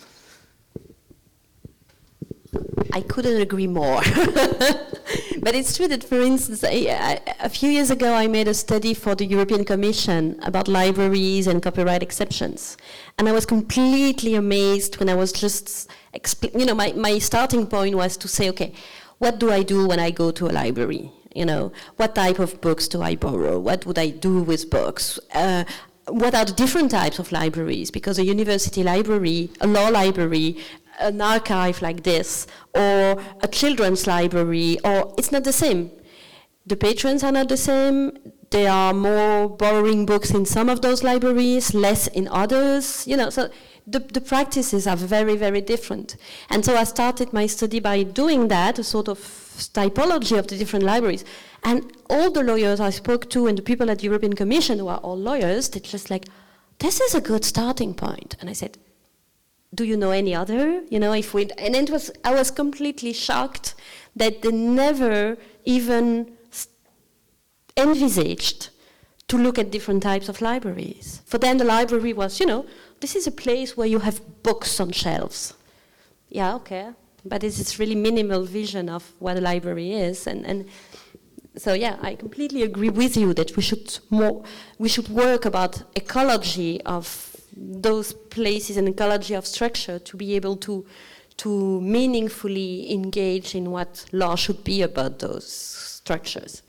I couldn't agree more. But it's true that, for instance, I, I, a few years ago I made a study for the European Commission about libraries and copyright exceptions. And I was completely amazed when I was just, expl- you know, my, my starting point was to say, okay, what do I do when I go to a library? You know, what type of books do I borrow? What would I do with books? Uh, what are the different types of libraries? Because a university library, a law library, an archive like this, or a children's library, or it's not the same. The patrons are not the same. There are more borrowing books in some of those libraries, less in others. You know, so the, the practices are very, very different. And so I started my study by doing that, a sort of typology of the different libraries. And all the lawyers I spoke to and the people at the European Commission, who are all lawyers, they're just like, this is a good starting point. And I said, do you know any other? You know, if we, and it was, I was completely shocked that they never even envisaged to look at different types of libraries. For them, the library was, you know, this is a place where you have books on shelves. Yeah, okay, but it's this really minimal vision of what a library is, and, and so yeah, I completely agree with you that we should more, we should work about ecology of those places and ecology of structure to be able to to meaningfully engage in what law should be about those structures.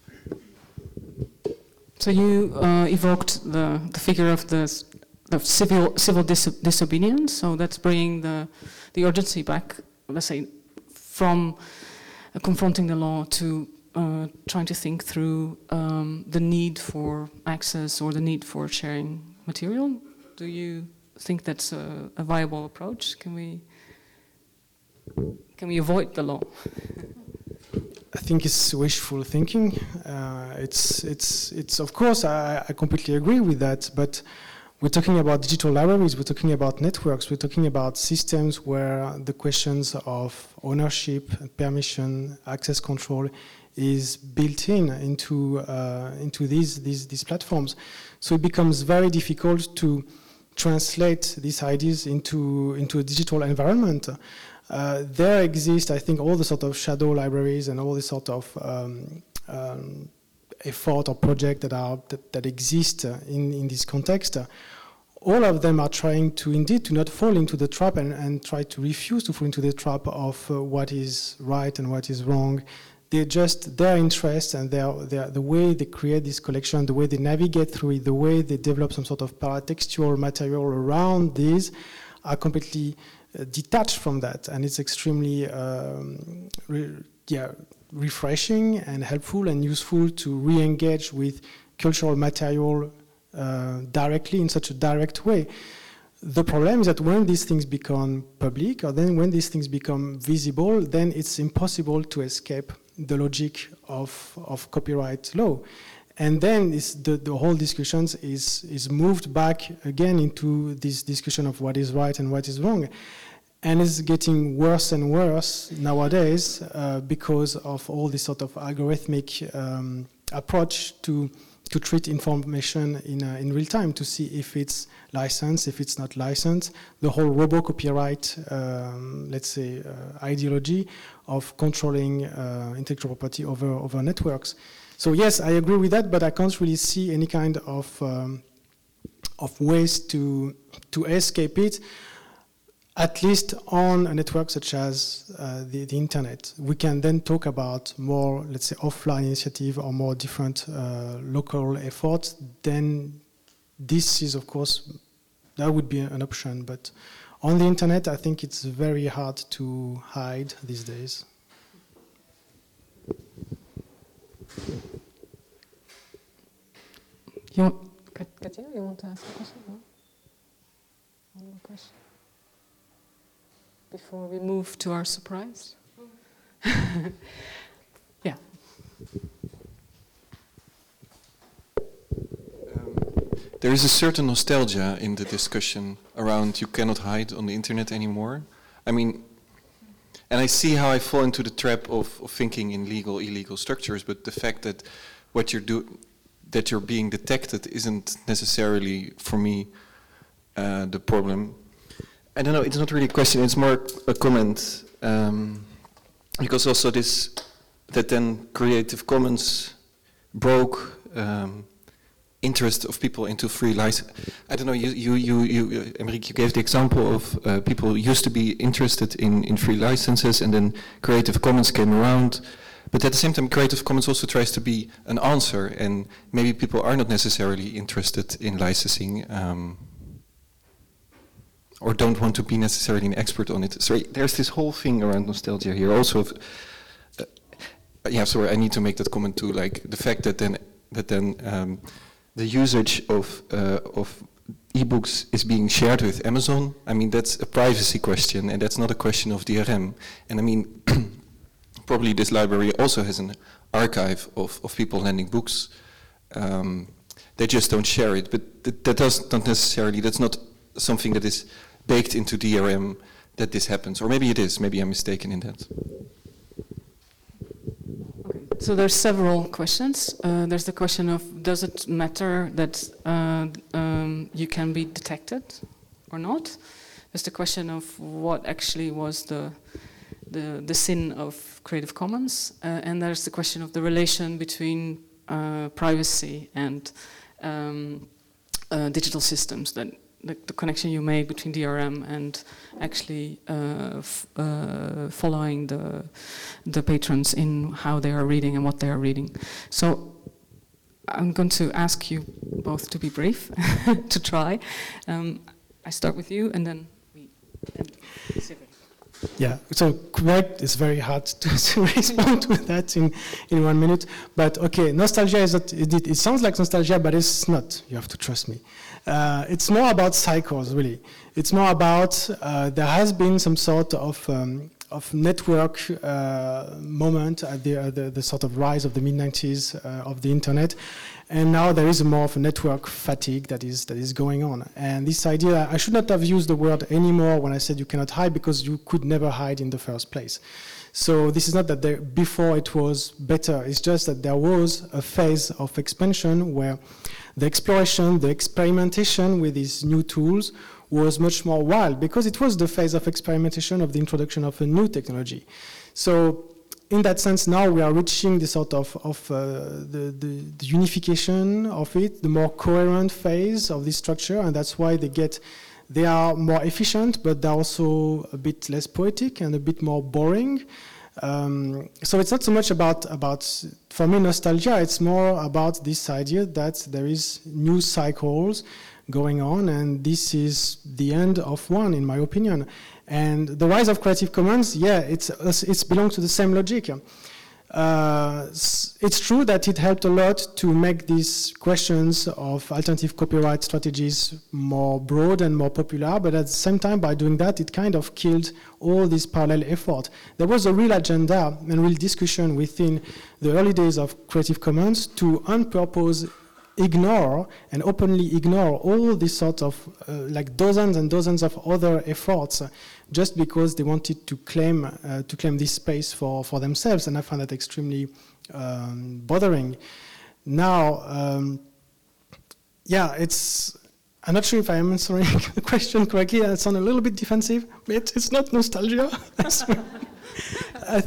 So you uh, evoked the, the figure of the, the civil civil dis- disobedience. So that's bringing the the urgency back. Let's say from uh, confronting the law to uh, trying to think through um, the need for access or the need for sharing material. Do you think that's a, a viable approach? Can we can we avoid the law? I think it's wishful thinking. Uh, it's, it's, it's. Of course, I, I completely agree with that. But we're talking about digital libraries. We're talking about networks. We're talking about systems where the questions of ownership, permission, access control is built in into uh, into these these these platforms. So it becomes very difficult to translate these ideas into into a digital environment. Uh, there exist, I think, all the sort of shadow libraries and all the sort of um, um, effort or project that are that, that exist uh, in in this context. Uh, all of them are trying to indeed to not fall into the trap and, and try to refuse to fall into the trap of uh, what is right and what is wrong. They just their interest and their, their the way they create this collection, the way they navigate through it, the way they develop some sort of paratextual material around these, are completely uh, detached from that, and it's extremely um, re- yeah refreshing and helpful and useful to re-engage with cultural material uh, directly in such a direct way. The problem is that when these things become public, or then when these things become visible, then it's impossible to escape the logic of, of copyright law. And then it's the, the whole discussion is, is moved back again into this discussion of what is right and what is wrong. And it's getting worse and worse nowadays uh, because of all this sort of algorithmic um, approach to to treat information in uh, in real time, to see if it's licensed, if it's not licensed. The whole robo-copyright, um, let's say, uh, ideology of controlling uh, intellectual property over, over networks. So yes, I agree with that, but I can't really see any kind of um, of ways to to escape it, at least on a network such as uh, the, the internet. We can then talk about more, let's say, offline initiative or more different uh, local efforts. Then this is, of course, that would be an option. But on the internet, I think it's very hard to hide these days. You want, Katia, you want to ask a question? No? One more question before we move to our surprise. Yeah. Um, there is a certain nostalgia in the discussion around you cannot hide on the internet anymore. I mean, and I see how I fall into the trap of, of thinking in legal, illegal structures, but the fact that what you're do, that you're being detected isn't necessarily, for me, uh, the problem. I don't know, it's not really a question, it's more a comment. Um, because also this, that then Creative Commons broke um, interest of people into free license. I don't know, you, you, you, you Emeric, you gave the example of uh, people used to be interested in, in free licenses, and then Creative Commons came around. But at the same time, Creative Commons also tries to be an answer, and maybe people are not necessarily interested in licensing, um, or don't want to be necessarily an expert on it. Sorry, there's this whole thing around nostalgia here. Also, of, uh, yeah, sorry, I need to make that comment too. Like the fact that then that then um, the usage of uh, of ebooks is being shared with Amazon. I mean, that's a privacy question, and that's not a question of D R M. And I mean, probably this library also has an archive of of people lending books. Um, they just don't share it, but th that does not necessarily. That's not something that is baked into D R M that this happens, or maybe it is. Maybe I'm mistaken in that. Okay. So there's several questions. Uh, there's the question of, does it matter that uh, um, you can be detected or not? There's the question of what actually was the the, the sin of Creative Commons, uh, and there's the question of the relation between uh, privacy and um, uh, digital systems, that The, the connection you make between D R M and actually uh, f uh, following the the patrons in how they are reading and what they are reading. So I'm going to ask you both to be brief, to try. Um, I start with you, and then we. And Yeah, so correct, it's very hard to, to respond to that in, in one minute. But okay, nostalgia is not, it, it sounds like nostalgia, but it's not, you have to trust me. Uh, it's more about cycles, really. It's more about, uh, there has been some sort of, um, of network uh, moment at the, uh, the, the sort of rise of the mid nineties uh, of the internet. And now there is a more of a network fatigue that is that is going on. And this idea, I should not have used the word anymore when I said you cannot hide, because you could never hide in the first place. So this is not that there, before it was better, it's just that there was a phase of expansion where the exploration, the experimentation with these new tools was much more wild, because it was the phase of experimentation of the introduction of a new technology. So in that sense, now we are reaching the sort of, of uh, the, the, the unification of it, the more coherent phase of this structure, and that's why they get, they are more efficient, but they're also a bit less poetic and a bit more boring. Um, so it's not so much about, about, for me, nostalgia, it's more about this idea that there is new cycles going on, and this is the end of one, in my opinion. And the rise of Creative Commons, yeah, it's, it's belongs to the same logic. Uh, it's true that it helped a lot to make these questions of alternative copyright strategies more broad and more popular, but at the same time, by doing that, it kind of killed all this parallel effort. There was a real agenda and real discussion within the early days of Creative Commons to on purpose ignore and openly ignore all these sort of uh, like dozens and dozens of other efforts uh, just because they wanted to claim uh, to claim this space for, for themselves, and I find that extremely um, bothering. Now, um, yeah, it's. I'm not sure if I am answering the question correctly. I sound a little bit defensive, but it's not nostalgia. uh,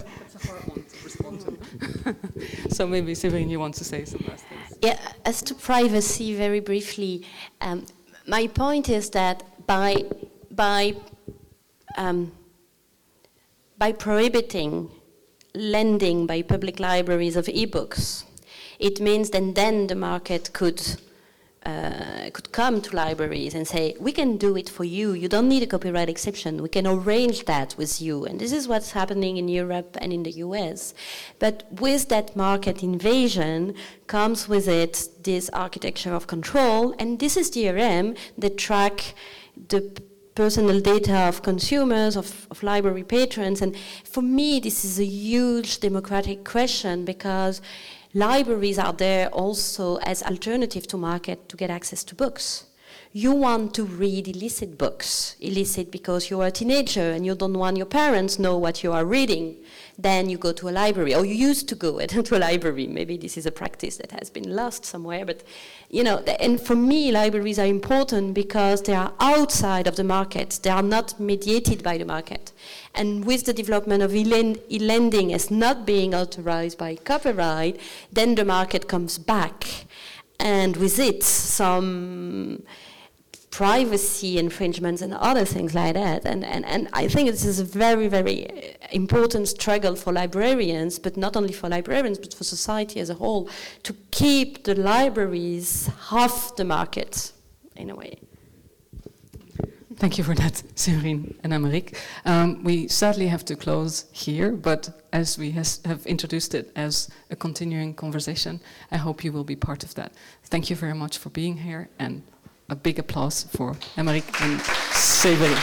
So maybe, Séverine, you want to say some last things? Yeah, as to privacy, very briefly, um, my point is that by by um, by prohibiting lending by public libraries of e-books, it means that then the market could uh, could come to libraries and say, we can do it for you. You don't need a copyright exception. We can arrange that with you. And this is what's happening in Europe and in the U S. But with that market invasion comes with it this architecture of control. And this is D R M that track the personal data of consumers, of, of library patrons. And for me, this is a huge democratic question, because libraries are there also as alternative to market to get access to books. You want to read illicit books, illicit because you're a teenager and you don't want your parents know what you are reading. Then you go to a library, or you used to go to a library. Maybe this is a practice that has been lost somewhere, but you know, and for me, libraries are important because they are outside of the market. They are not mediated by the market. And with the development of e-lending as not being authorized by copyright, then the market comes back. And with it, some privacy infringements and other things like that. And, and, and I think this is a very, very important struggle for librarians, but not only for librarians, but for society as a whole, to keep the libraries off the market, in a way. Thank you for that, Séverine and Aymeric. Um, we sadly have to close here, but as we has, have introduced it as a continuing conversation, I hope you will be part of that. Thank you very much for being here, and a big applause for Aymeric and Séverine.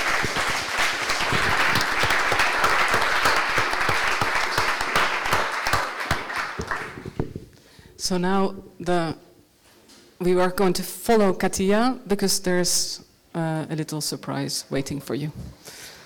So now the we are going to follow Katia, because there's uh, a little surprise waiting for you.